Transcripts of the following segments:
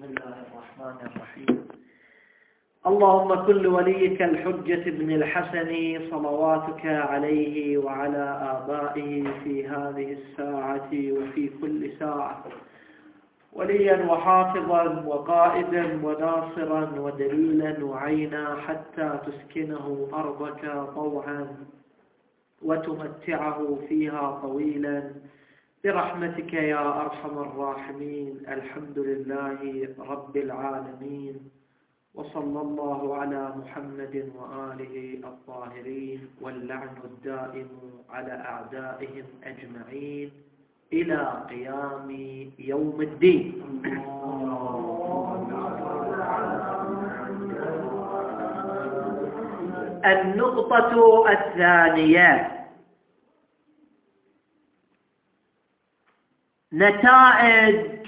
بسم الله الرحمن الرحيم. اللهم كل وليك الحجة بن الحسن صلواتك عليه وعلى آبائه في هذه الساعة وفي كل ساعة وليا وحافظا وقائدا وناصرا ودليلا وعينا حتى تسكنه أرضك طوعا وتمتعه فيها طويلا برحمتك يا أرحم الراحمين. الحمد لله رب العالمين، وصلى الله على محمد وآله الطاهرين، واللعن الدائم على أعدائهم أجمعين إلى قيام يوم الدين. النقطة الثانية: نتائج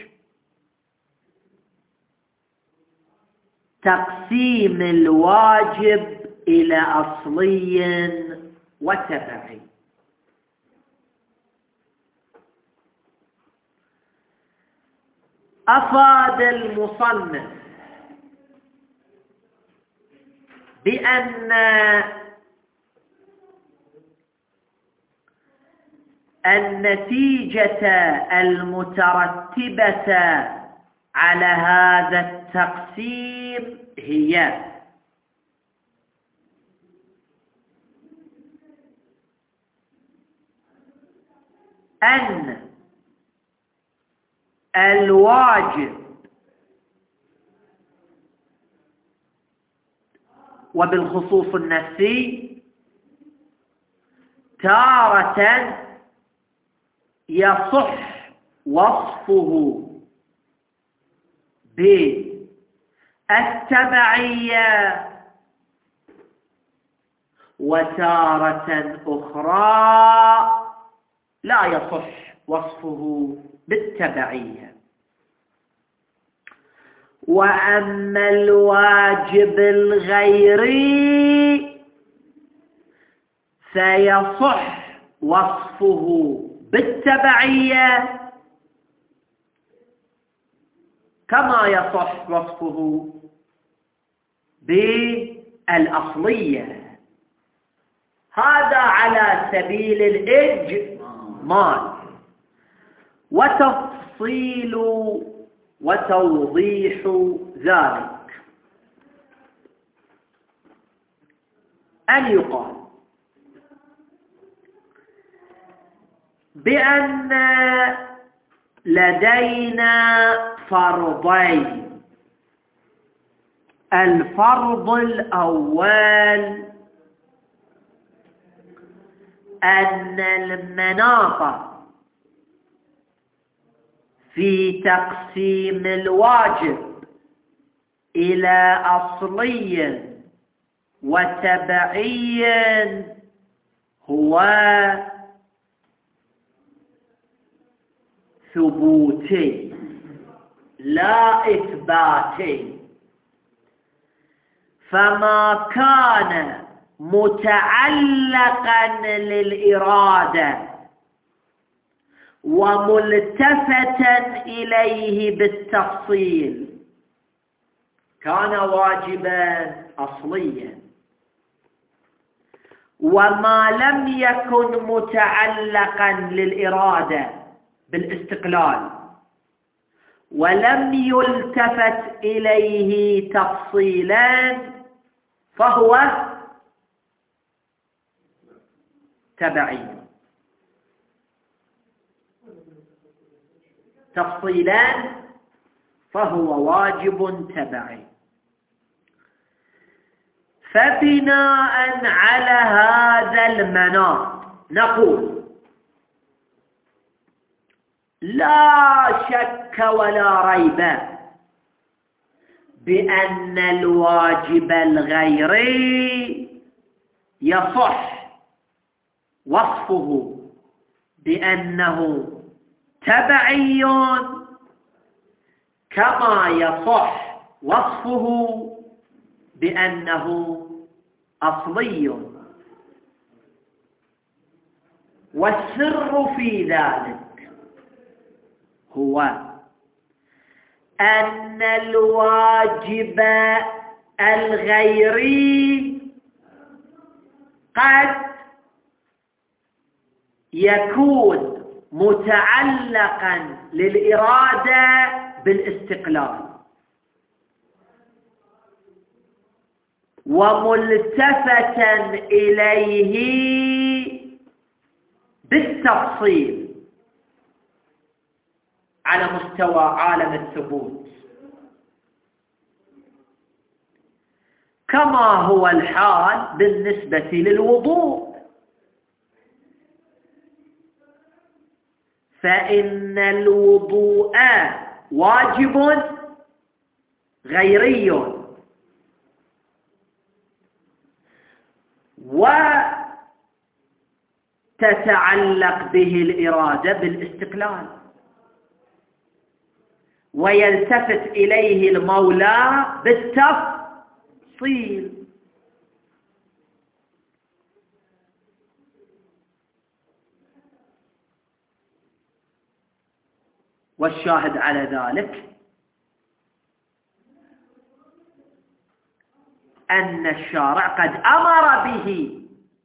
تقسيم الواجب إلى أصلي وتبعي. أفاد المصنف بأن النتيجة المترتبة على هذا التقسيم هي أن الواجب وبالخصوص النفسي تارة يصح وصفه بالتبعية، وتارة أخرى لا يصح وصفه بالتبعية. وأما الواجب الغيري فيصح وصفه بالتبعية كما يصح وصفه بالأصلية. هذا على سبيل الإجمال، وتفصيل وتوضيح ذلك أن يقال بأن لدينا فرضين. الفرض الأول أن المناط في تقسيم الواجب إلى أصلي وتبعي هو ثبوتي لا إثباتي. فما كان متعلقا للإرادة وملتفتا إليه بالتفصيل كان واجبا أصليا، وما لم يكن متعلقا للإرادة بالاستقلال ولم يلتفت إليه تفصيلا فهو تبعي. تفصيلا فهو واجب تبعي. فبناء على هذا المناط نقول لا شك ولا ريب بأن الواجب الغيري يصح وصفه بأنه تبعي كما يصح وصفه بأنه أصلي. والسر في ذلك هو أن الواجب الغيري قد يكون متعلقا للإرادة بالاستقلال وملتفتا إليه بالتفصيل على مستوى عالم الثبوت، كما هو الحال بالنسبة للوضوء، فإن الوضوء واجب غيري وتتعلق به الإرادة بالاستقلال ويلتفت إليه المولى بالتفصيل. والشاهد على ذلك أن الشارع قد أمر به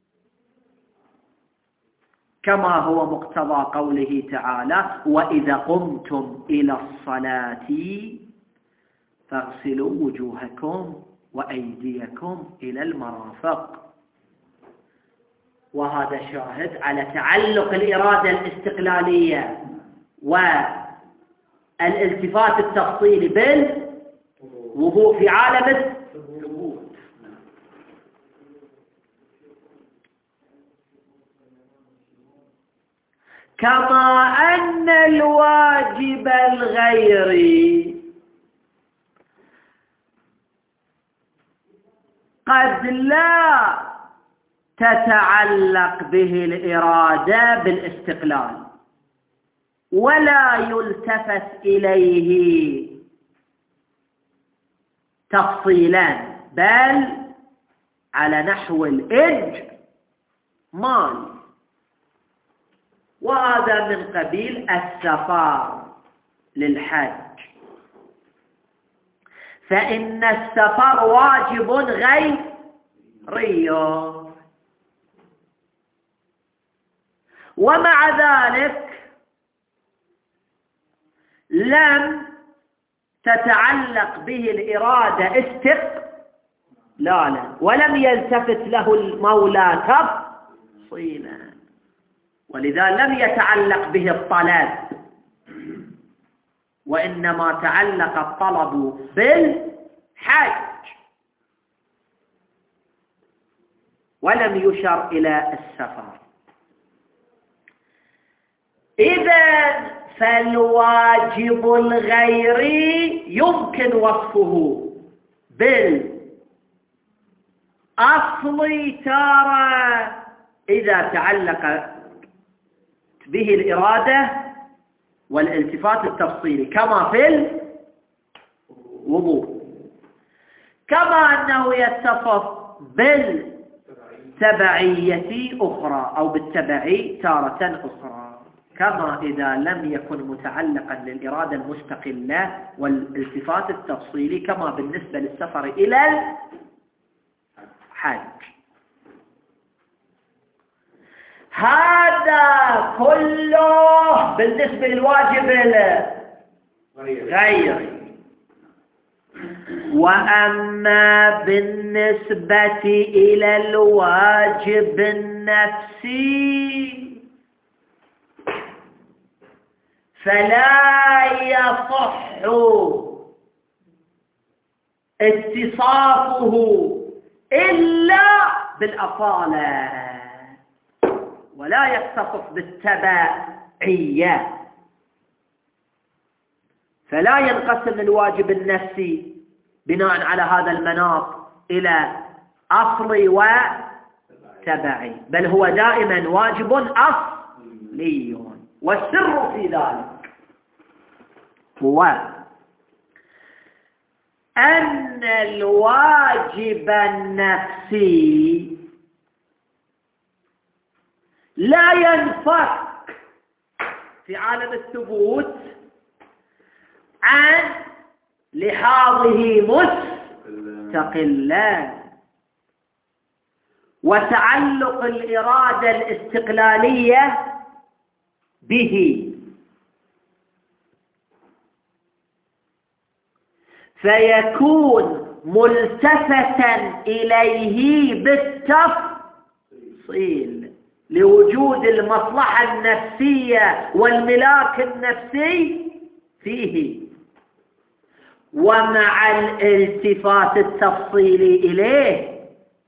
كما هو مقتضى قوله تعالى: وإذا قمتم إلى الصلاة فاغسلوا وجوهكم وأيديكم إلى المرافق. وهذا شاهد على تعلق الإرادة الاستقلالية والالتفات التفصيلي بالوضوء في عالم الثبوت. كما أن الواجب الغيري قد لا تتعلق به الإرادة بالاستقلال ولا يلتفت إليه تفصيلا، بل على نحو الإجمال، وهذا من قبيل السفر للحج، فإن السفر واجب غيري، ومع ذلك لم تتعلق به الإرادة استقلالا ولم يلتفت له المولى تفصيلا، ولذا لم يتعلق به الطلب، وإنما تعلق الطلب بالحج ولم يشر إلى السفر. إذن فالواجب الغيري يمكن وصفه بالأصل تارة إذا تعلق به الإرادة والالتفات التفصيلي كما في الوضوء، كما أنه يتصف بالتبعية أخرى أو بالتبعي تارة أخرى، كما إذا لم يكن متعلقا للإرادة المستقلة والالتفات التفصيلي كما بالنسبة للسفر إلى الحج. هذا كله بالنسبة للواجب الغيري. وأما بالنسبة إلى الواجب النفسي فلا يصح اتصافه إلا بالأصالة ولا يتصف بالتبعية، فلا ينقسم الواجب النفسي بناء على هذا المناط إلى أصلي وتبعي، بل هو دائما واجب أصلي. والسر في ذلك هو أن الواجب النفسي لا ينفك في عالم الثبوت عن لحاظه مستقلا. وتعلق الإرادة الاستقلالية به، فيكون ملتفتا إليه بالتفصيل لوجود المصلحة النفسية والملاك النفسي فيه، ومع الالتفات التفصيلي إليه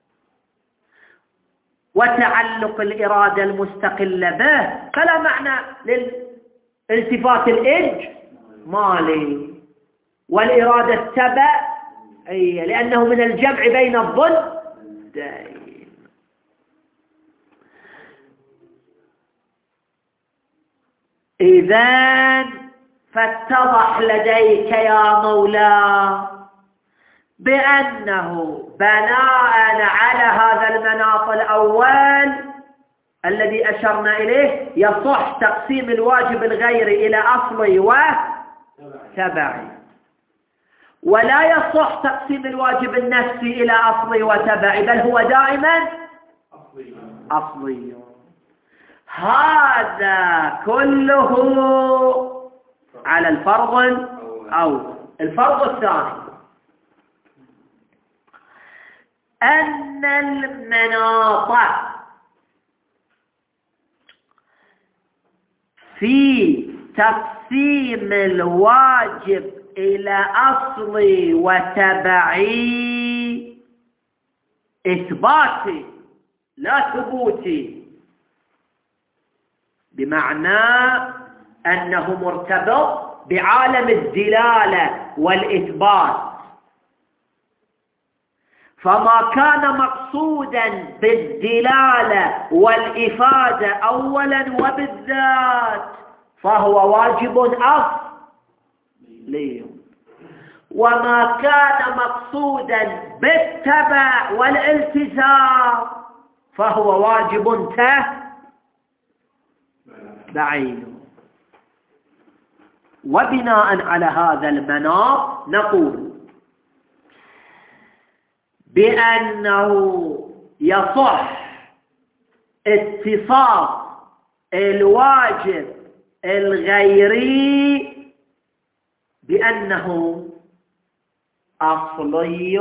وتعلق الإرادة المستقلة به، فلا معنى للالتفات الإجمالي والإرادة التبعية، لأنه من الجمع بين الضدين. إذن فاتضح لديك يا مولاي بأنه بناء على هذا المناط الأول الذي أشرنا إليه يصح تقسيم الواجب الغيري إلى أصلي وتبعي، ولا يصح تقسيم الواجب النفسي إلى أصلي وتبعي، بل هو دائما أصلي. هذا كله على الفرض الأول. الفرض الثاني أن المناط في تقسيم الواجب إلى أصلي وتبعي إثباتي لا ثبوتي، بمعنى أنه مرتبط بعالم الدلالة والإثبات، فما كان مقصودا بالدلالة والإفادة أولا وبالذات فهو واجب أصلي، وما كان مقصودا بالتبع والالتزام فهو واجب تبعي. وبناء على هذا المناط نقول بأنه يصح اتصاف الواجب الغيري بأنه أصلي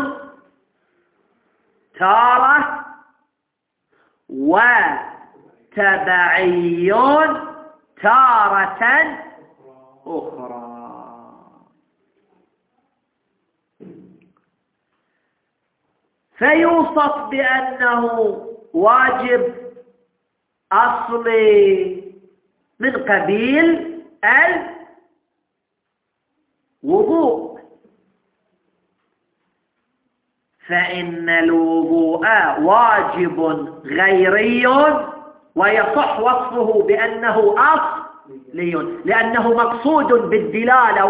تارة وتبعي تارة أخرى. فيوصف بأنه واجب أصلي من قبيل الوضوء، فإن الوضوء واجب غيري ويصح وصفه بأنه أصلي لأنه مقصود بالدلالة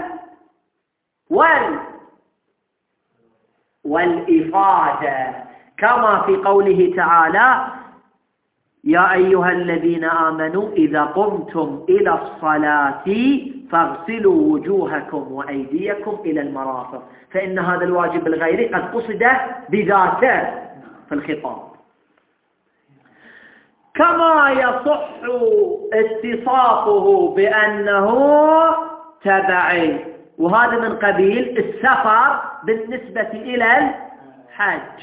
والإفادة، كما في قوله تعالى: يا أيها الذين آمنوا إذا قمتم إلى الصلاة فاغسلوا وجوهكم وأيديكم إلى المرافق، فإن هذا الواجب الغيري قد قصد بذاته في الخطاب. كما يصح اتصافه بأنه تبعي، وهذا من قبيل السفر بالنسبة إلى الحج،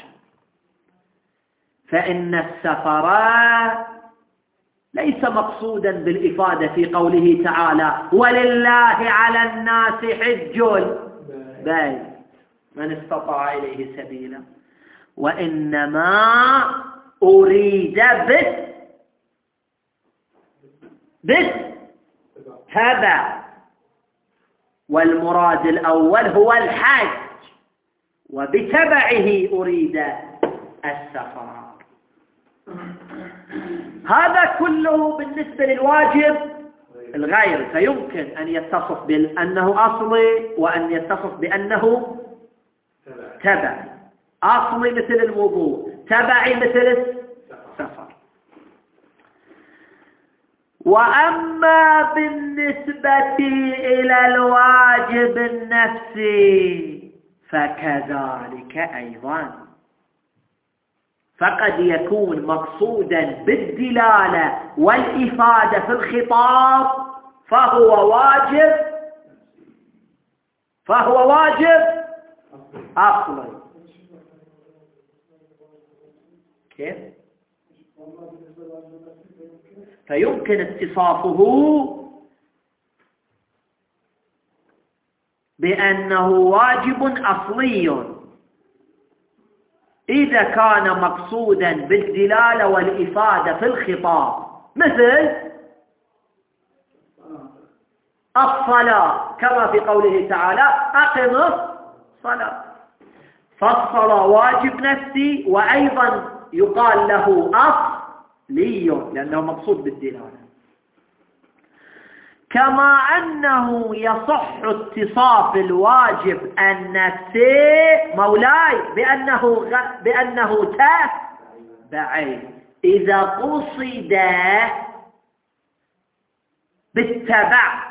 فإن السفر ليس مقصودا بالإفادة في قوله تعالى: ولله على الناس حج البيت من استطاع إليه سبيلا، وإنما أريد بالتبع، والمراد الأول هو الحج، وبتبعه أريد السفر. هذا كله بالنسبة للواجب الغير، فيمكن أن يتصف بأنه أصلي وأن يتصف بأنه تبعي. أصلي مثل الوضوء، تبعي مثل السفر. وأما بالنسبة إلى الواجب النفسي فكذلك أيضا، فقد يكون مقصودا بالدلالة والإفادة في الخطاب فهو واجب أصلي. كيف؟ فيمكن اتصافه بأنه واجب أصلي إذا كان مقصودا بالدلالة والإفادة في الخطاب، مثل الصلاة كما في قوله تعالى أقم الصلاة، فالصلاة واجب نفسي وأيضا يقال له أصلي لأنه مقصود بالدلالة. كما أنه يصح اتصاف الواجب النفسي مولاي بأنه تبعي إذا قصد بالتبع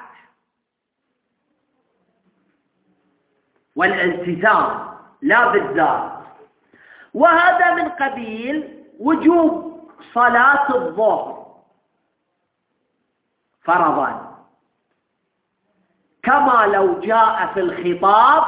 والالتزام لا بالذات، وهذا من قبيل وجوب صلاة الظهر فرضا، كما لو جاء في الخطاب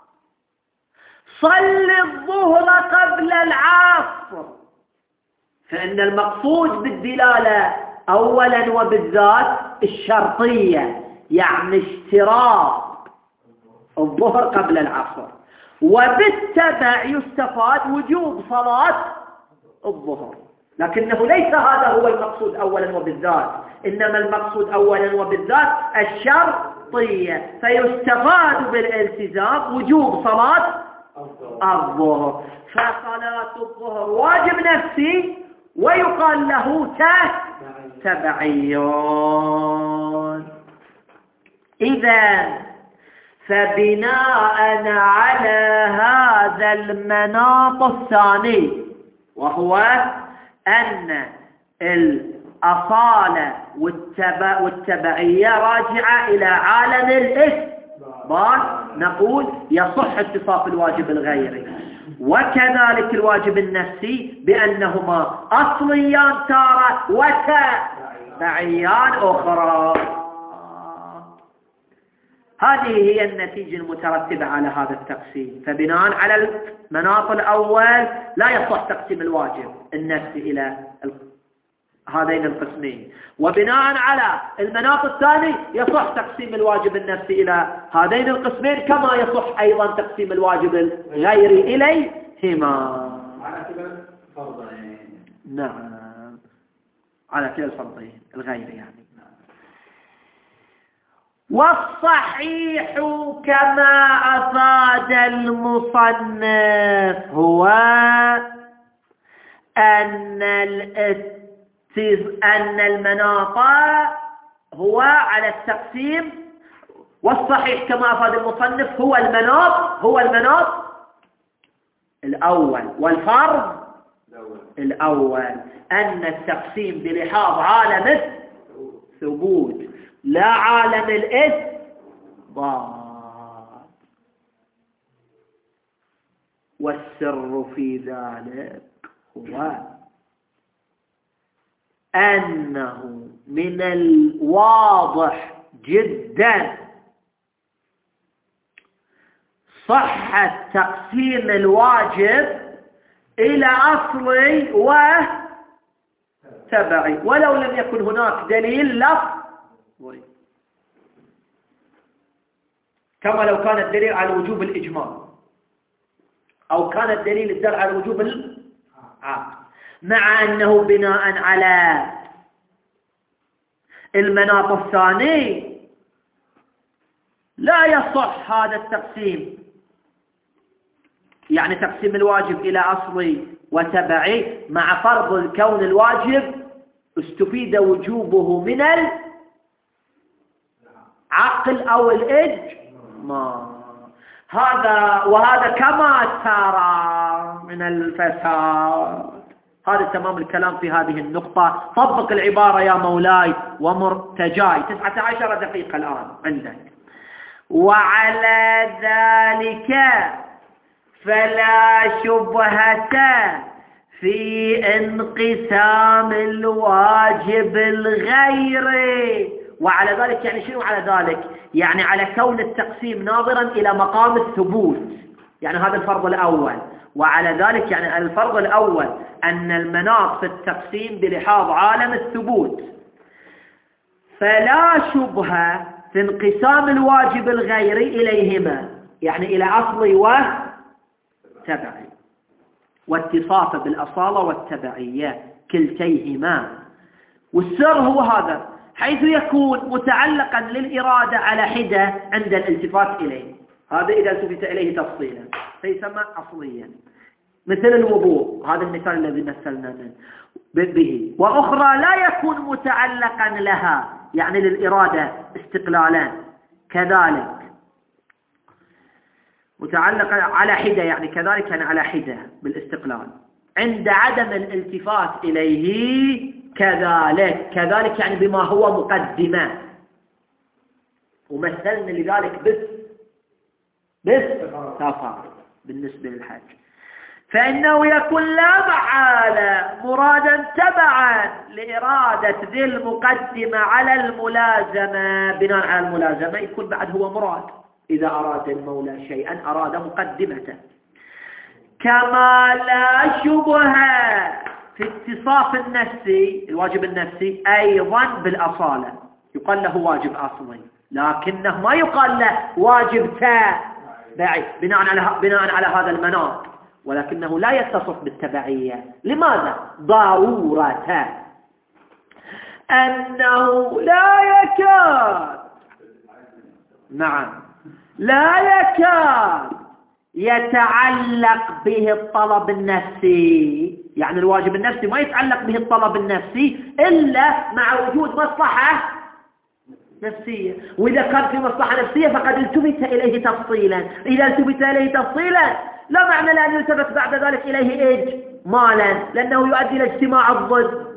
صل الظهر قبل العصر، فإن المقصود بالدلالة أولا وبالذات الشرطية، يعني اشتراط الظهر قبل العصر، وبالتبع يستفاد وجوب صلاة الظهر، لكنه ليس هذا هو المقصود أولا وبالذات، إنما المقصود أولا وبالذات الشرطية، فيستفاد بالالتزام وجوب صلاة الظهر. فصلاة الظهر واجب نفسي ويقال له تبعيون. إذن فبناء على هذا المناط الثاني، وهو أن الأصالة والتبعية راجعة إلى عالم الإثبات، نقول يصح اتصاف الواجب الغيري وكذلك الواجب النفسي بأنهما أصليان تارة وتبعيان أخرى. هذه هي النتيجة المترتبة على هذا التقسيم. فبناء على المناط الأول لا يصح تقسيم الواجب النفسي إلى هذين القسمين، وبناء على المناط الثاني يصح تقسيم الواجب النفسي إلى هذين القسمين، كما يصح أيضا تقسيم الواجب الغيري إليهما. على كلا الفرضين. نعم، على كلا الفرضين الغيري يعني. والصحيح كما أفاد المصنف هو أن المناط هو على التقسيم، والصحيح كما أفاد المصنف هو المناط الأول، والفرض الأول أن التقسيم بلحاظ عالم الثبوت لا عالم الإثبات، والسر في ذلك هو أنه من الواضح جدا صحة تقسيم الواجب إلى أصلي وتبعي ولو لم يكن هناك دليل لفظي، كما لو كان الدليل على وجوب الإجمال أو كان الدليل الدال على وجوب العقد، مع أنه بناء على المناط الثاني لا يصح هذا التقسيم، يعني تقسيم الواجب إلى أصلي وتبعي، مع فرض الكون الواجب استفيد وجوبه من العقل أو الإجمال. وهذا كما ترى من الفساد، هذا تمام الكلام في هذه النقطة. طبق العبارة يا مولاي ومرتجاي. 19 دقيقة الآن عندك. وعلى ذلك فلا شبهة في انقسام الواجب الغيري. وعلى ذلك يعني شنو على ذلك؟ يعني على كون التقسيم ناظرا إلى مقام الثبوت، يعني هذا الفرض الأول. وعلى ذلك يعني الفرض الأول أن المناط في التقسيم بلحاظ عالم الثبوت. فلا شبهة في انقسام الواجب الغيري إليهما، يعني إلى أصلي وتبعي، واتصاف بالأصالة والتبعية كلتيهما. والسر هو هذا، حيث يكون متعلقا للإرادة على حدة عند الالتفات إليه. هذا إذا التفت إليه تفصيلا فيسمى أصليا، مثل الوضوء، هذا المثال الذي مثلنا به. وأخرى لا يكون متعلقا لها، يعني للإرادة استقلالا، كذلك متعلقا على حدة، يعني كذلك يعني على حدة بالاستقلال عند عدم الالتفات إليه، كذلك يعني بما هو مقدمة. ومثلنا لذلك تفاعل بالنسبة للحج، فإنه يكون لا محالة مرادا تبعا لإرادة ذي المقدمة على الملازمة. بناء على الملازمة يكون بعد هو مراد. إذا أراد المولى شيئا أراد مقدمته. كما لا شبهة في اتصاف النفسي، الواجب النفسي أيضا بالأصالة، يقال له واجب أصلي، لكنه ما يقال له واجب تبعي بناء على هذا المناط، ولكنه لا يتصف بالتبعية. لماذا؟ ضرورة أنه لا يكاد يتعلق به الطلب النفسي، يعني الواجب النفسي ما يتعلق به الطلب النفسي إلا مع وجود مصلحة نفسية. وإذا كان في مصلحة نفسية فقد التفت إليه تفصيلا. إذا التفت إليه تفصيلا لا معنى لأن يلتفت بعد ذلك إليه إجمالا، لأنه يؤدي إلى اجتماع الضد.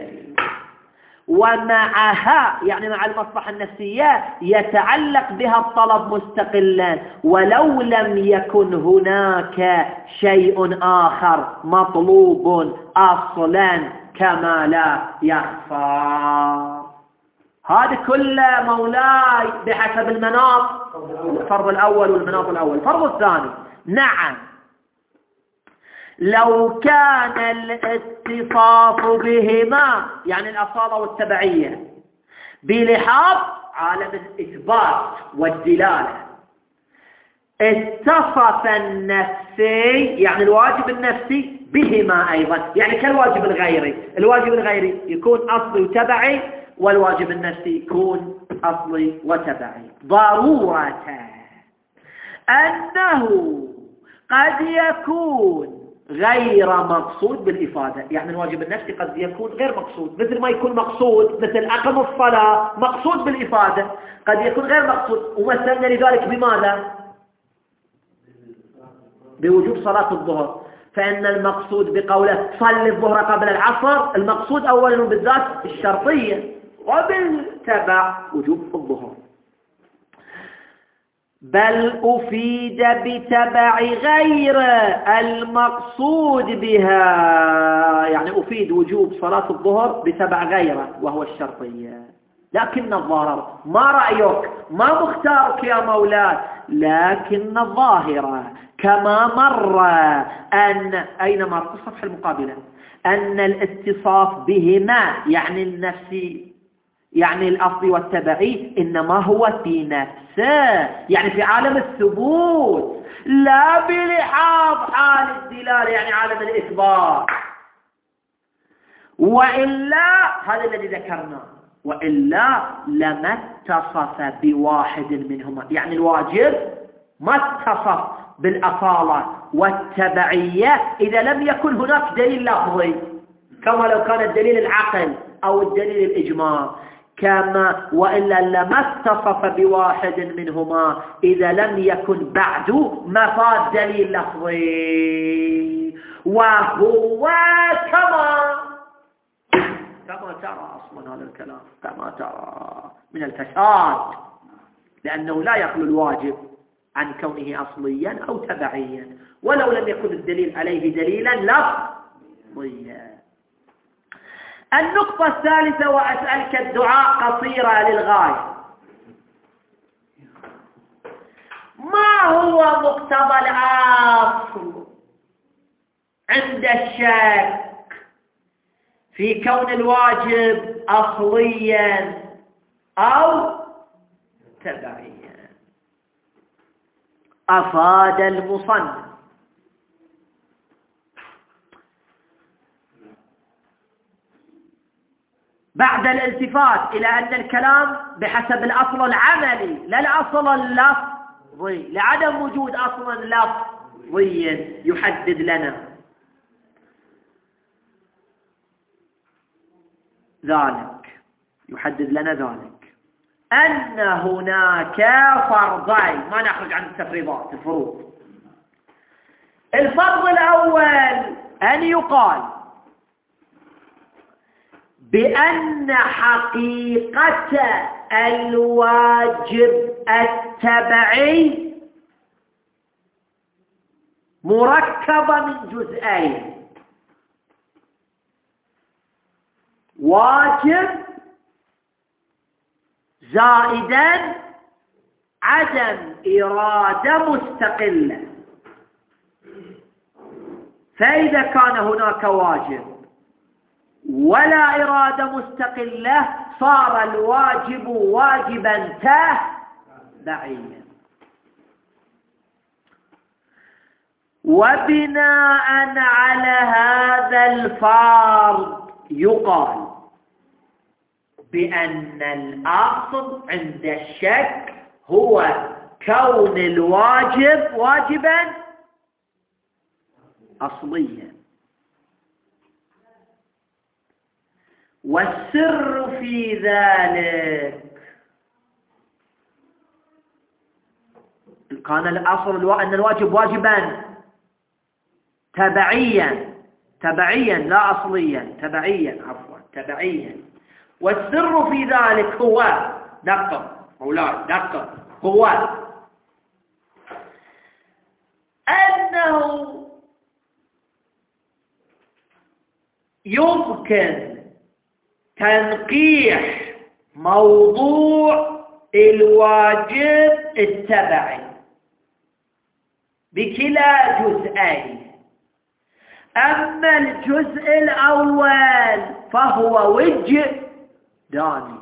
ومعها يعني مع المصلحة النفسية يتعلق بها الطلب مستقلا، ولو لم يكن هناك شيء آخر مطلوب أصلا كما لا يخفى. هذا كله مولاي بحسب المناط. الفرض الأول والمناط الأول. الفرض الثاني، نعم لو كان الاتصاف بهما يعني الأصالة والتبعية بلحاظ عالم الإثبات والدلالة، اتصف النفسي يعني الواجب النفسي بهما أيضا، يعني كالواجب الغيري. الواجب الغيري يكون أصلي وتبعي، والواجب النفسي يكون أصلي وتبعي. ضرورة أنه قد يكون غير مقصود بالإفادة، يعني الواجب النفسي قد يكون غير مقصود، مثل ما يكون مقصود مثل أقم الصلاة مقصود بالإفادة، قد يكون غير مقصود. ومثلنا لذلك بماذا؟ بوجوب صلاة الظهر. فإن المقصود بقوله صل الظهر قبل العصر، المقصود أولا بالذات الشرطية، وبالتبع وجوب الظهر. بل أفيد بتبع غير المقصود بها، يعني أفيد وجوب صلاة الظهر بتبع غيره وهو الشرطية. لكن الظاهر، ما رأيك؟ ما مختارك يا مولاي؟ لكن الظاهرة كما مر أن أين مر؟ الصفحة المقابلة، أن الاتصاف بهما يعني النفسي يعني الأصلي والتبعي إنما هو في نفسه، يعني في عالم الثبوت، لا بلحاظ حال الدلالة يعني عالم الإثبات. وإلا هذا الذي ذكرناه، وإلا لما اتصف بواحد منهما، يعني الواجب ما اتصف بالأصالة والتبعية إذا لم يكن هناك دليل لفظي، كما لو كان الدليل العقل أو الدليل الإجماع. كما وإلا لما اتصف بواحد منهما إذا لم يكن بعد مفاد دليل لفظي. وهو كما ترى أصلا هذا الكلام كما ترى من الفساد، لأنه لا يخلو الواجب عن كونه أصليا أو تبعيا ولو لم يكن الدليل عليه دليلا لفظيا. النقطة الثالثة، وأسألك الدعاء قصيرة للغاية. ما هو مقتضى الأصل عند الشك في كون الواجب أصليا أو تبعيا؟ أفاد المصنف بعد الالتفات إلى أن الكلام بحسب الأصل العملي لا الأصل اللفظي، لعدم وجود أصل لفظي يحدد لنا ذلك، أن هناك فرضين. ما نخرج عن التفريضات، الفروض. الفرض الأول أن يقال بأن حقيقة الواجب التبعي مركبة من جزئين: واجب زائدا عدم إرادة مستقلة. فإذا كان هناك واجب ولا إرادة مستقلة صار الواجب واجبا تبعيا. وبناء على هذا الفرض يقال بأن الأصل عند الشك هو كون الواجب واجبا أصليا. والسر في ذلك كان الأصل أن الواجب واجبا تبعيا لا أصليا، تبعيا. والسر في ذلك هو هو أنه يمكن تنقيح موضوع الواجب التبعي بكلا جزئين. أما الجزء الأول فهو وجداني،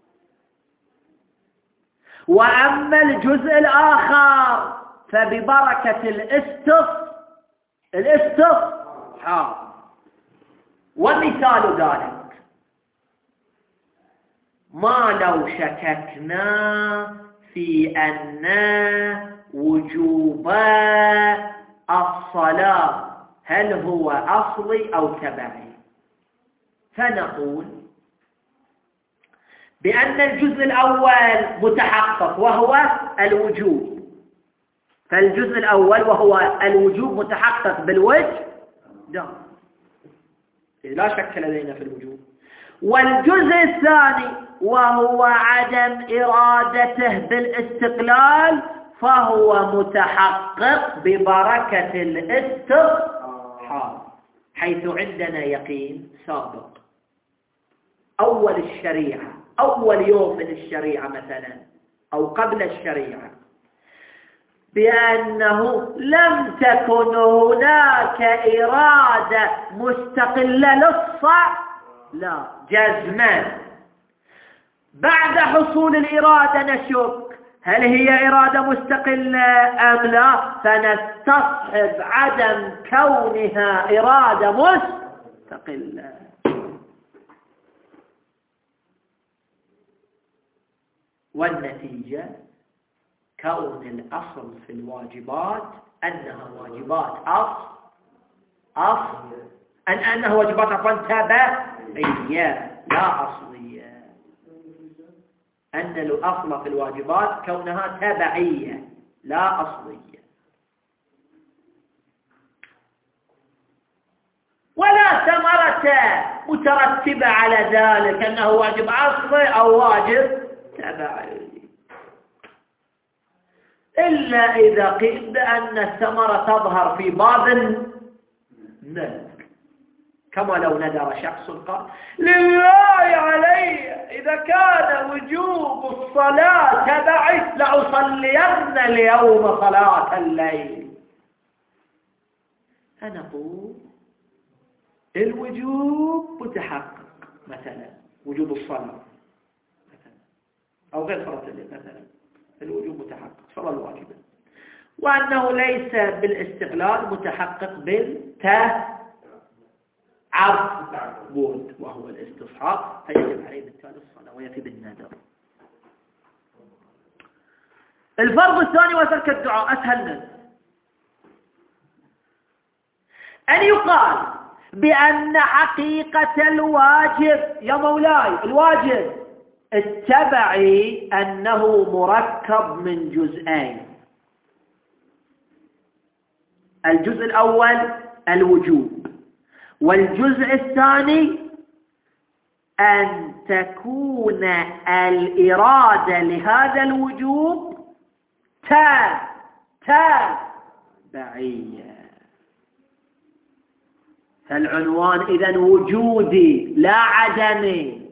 وأما الجزء الآخر فببركة الاستصحاب. ومثال ذلك ما لو شككنا في أن وجوب الصلاة هل هو أصلي أو تبعي، فنقول بأن الجزء الأول متحقق وهو الوجوب، فالجزء الأول وهو الوجوب متحقق بالوجه لا شك لدينا في الوجوب. والجزء الثاني وهو عدم إرادته بالاستقلال فهو متحقق ببركة الاستصحاب، حيث عندنا يقين سابق أول الشريعة، أول يوم من الشريعة مثلا أو قبل الشريعة، بأنه لم تكن هناك إرادة مستقلة لا جزما. بعد حصول الإرادة نشك هل هي إرادة مستقلة أم لا، فنستصحب عدم كونها إرادة مستقلة. والنتيجة كون الأصل في الواجبات أنها واجبات أنها واجبات تبعية لا أصلية، أن الأصل في الواجبات كونها تبعية لا أصلية. ولا ثمرة مترتبة على ذلك أنه واجب أصلي أو واجب تبعي، إلا إذا قيل بأن الثمرة تظهر في باب الندر، كما لو ندر شخص قال لله علي إذا كان وجوب الصلاة تبعي لأصلين اليوم صلاة الليل، فنقول الوجوب متحقق، مثلا وجوب الصلاة مثلا، أو غير صلاة الليل مثلا، الوجوب متحقق صلاة الواجبة، وأنه ليس بالاستقلال متحقق بالتعبد وهو الاستصحاب، فيجب عليه بالتالي الصلاة ويفي بالندر. الفرض الثاني وترك الدعاء أسهل منه، أن يقال بأن حقيقة الواجب يا مولاي الواجب التبعي أنه مركب من جزئين، الجزء الأول الوجوب، والجزء الثاني أن تكون الإرادة لهذا الوجوب تبعية. فالعنوان إذن وجودي لا عدمي.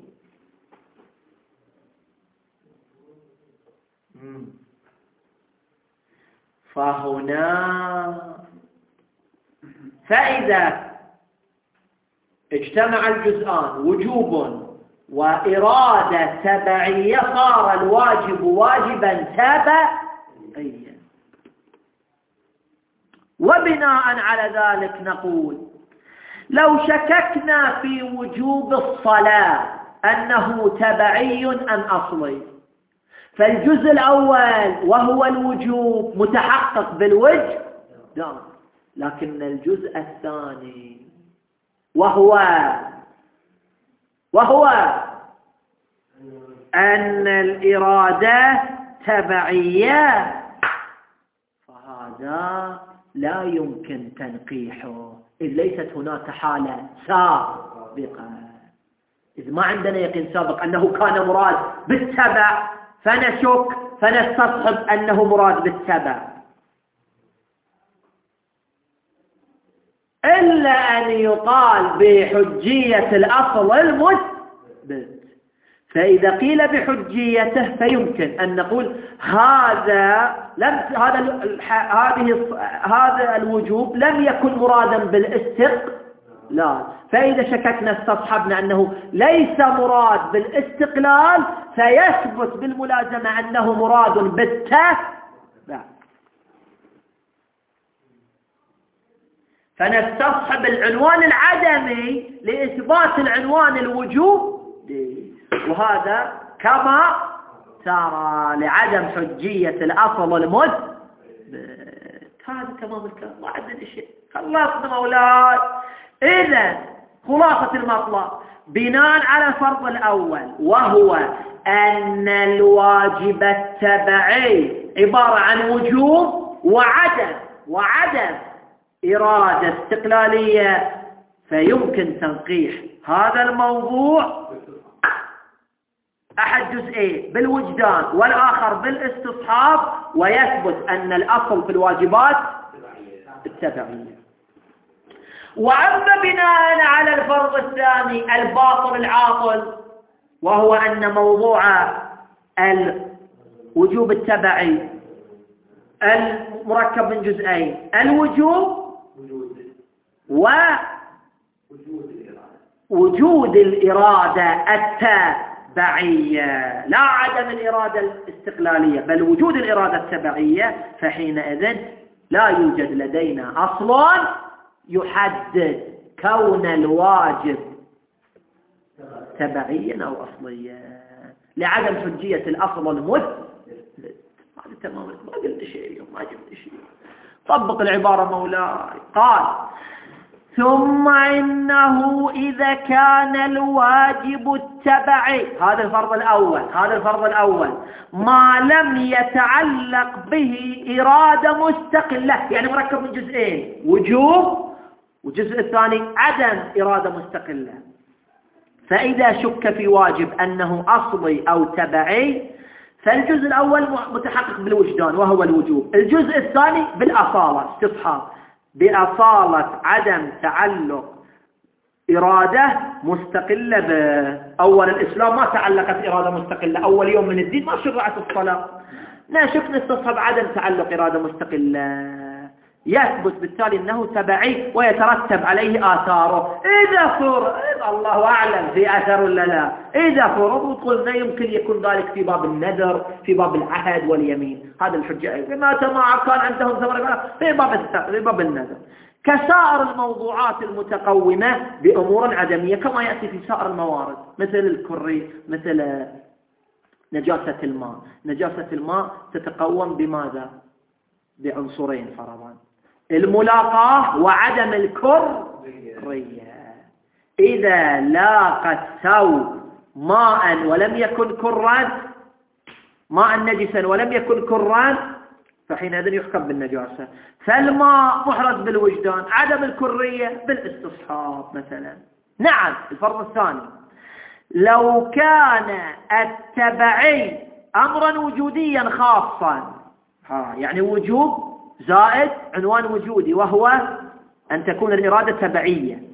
فإذا اجتمع الجزءان وجوب وإرادة تبعية صار الواجب واجبا تبعيا. وبناء على ذلك نقول لو شككنا في وجوب الصلاة أنه تبعي أم أصلي، فالجزء الأول وهو الوجوب متحقق بالوجه دام، لكن الجزء الثاني وهو أن الإرادة تبعية، فهذا لا يمكن تنقيحه، إذ ليست هناك حالة سابقة، إذ ما عندنا يقين سابق أنه كان مراد بالتبع فنشك فنستصحب أنه مراد بالتبع، إلا أن يقال بحجية الأصل المثبت. فإذا قيل بحجيته فيمكن أن نقول هذا الوجوب لم يكن مرادا بالاستقلال، فإذا شككنا استصحبنا أنه ليس مراد بالاستقلال فيثبت بالملازمة أنه مراد بالتبع، فنستصحب العنوان العدمي لإثبات العنوان الوجوبي، وهذا كما ترى لعدم حجية الأصل المثبت. هذا تمام الكلام، ما عندنا شيء، خلصنا مولاي. إذا خلاصة المطلب بناء على الفرض الأول وهو أن الواجب التبعي عبارة عن وجوب وعدم إرادة استقلالية، فيمكن تنقيح هذا الموضوع أحد جزئين بالوجدان والآخر بالاستصحاب، ويثبت أن الأصل في الواجبات التبعية. وأما بناء على الفرض الثاني الباطل العاطل، وهو أن موضوع الوجوب التبعي المركب من جزئين، الوجوب ووجود الإرادة التبعية، لا عدم الإرادة الاستقلالية بل وجود الإرادة التبعية، فحينئذ لا يوجد لدينا أصل يحدد كون الواجب تبعيا أو أصليا لعدم حجية الأصل المثبت. هذا تماما، ما قلت شيء اليوم، ما جبت شيء. طبق العبارة مولاي. قال ثم إنه إذا كان الواجب التبعي، هذا الفرض الأول ما لم يتعلق به إرادة مستقلة، يعني مركب من جزئين، وجوب والجزء الثاني عدم إرادة مستقلة. فإذا شك في واجب أنه أصلي أو تبعي، فالجزء الأول متحقق بالوجدان وهو الوجوب، الجزء الثاني بالأصالة استصحاب، بأصالة عدم تعلق إرادة مستقلة أول الإسلام ما تعلقت إرادة مستقلة، أول يوم من الدين ما شرعت الصلاة، نشوف نستصحب عدم تعلق إرادة مستقلة، يثبت بالتالي أنه تبعي ويترتب عليه آثاره. إذا فرض الله أعلم في أثر ولا لا، إذا فرض وقلنا يمكن يكون ذلك في باب النذر، في باب العهد واليمين، هذا الحجة ما كان عندهم ثمرة في باب النذر، كسائر الموضوعات المتقومة بأمور عدمية كما يأتي في سائر الموارد، مثل الكري، مثل نجاسة الماء. نجاسة الماء تتقوم بماذا؟ بعنصرين فرضا، الملاقاة وعدم الكرية. إذا لاقى الثوب ماء ولم يكن كرا، ماء نجسا ولم يكن كرا، فحينئذ يحكم بالنجاسة. فالماء محرز بالوجدان، عدم الكرية بالاستصحاب مثلا. نعم. الفرض الثاني، لو كان التبعي أمرا وجوديا خاصا، يعني وجوب زائد عنوان وجودي، وهو أن تكون الإرادة تبعية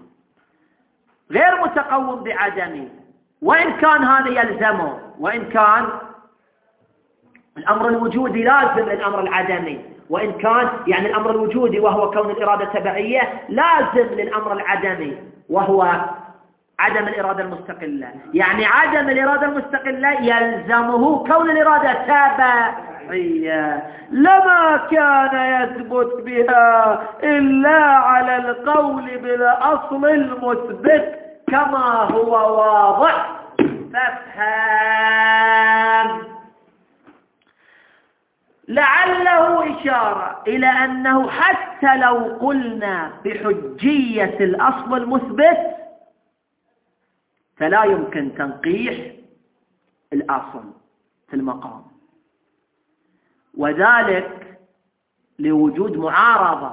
غير متقوم بعدمه، وإن كان هذا يلزمه، وإن كان الأمر الوجودي لازم للأمر العدمي، وإن كان يعني الأمر الوجودي وهو كون الإرادة تبعية لازم للأمر العدمي وهو عدم الإرادة المستقلة، يعني عدم الإرادة المستقلة يلزمه كون الإرادة تبعية، لما كان يثبت بها إلا على القول بالأصل المثبت كما هو واضح. فافهم. لعله إشارة إلى أنه حتى لو قلنا بحجية الأصل المثبت فلا يمكن تنقيح الأصل في المقام، وذلك لوجود معارضة،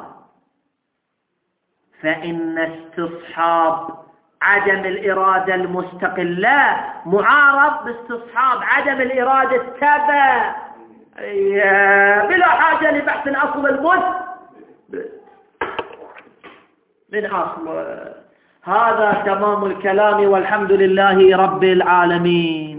فإن استصحاب عدم الإرادة المستقلة معارض باستصحاب عدم الإرادة التبع، بلا حاجة لبحث الأصل المثبت من أصل. هذا تمام الكلام، والحمد لله رب العالمين.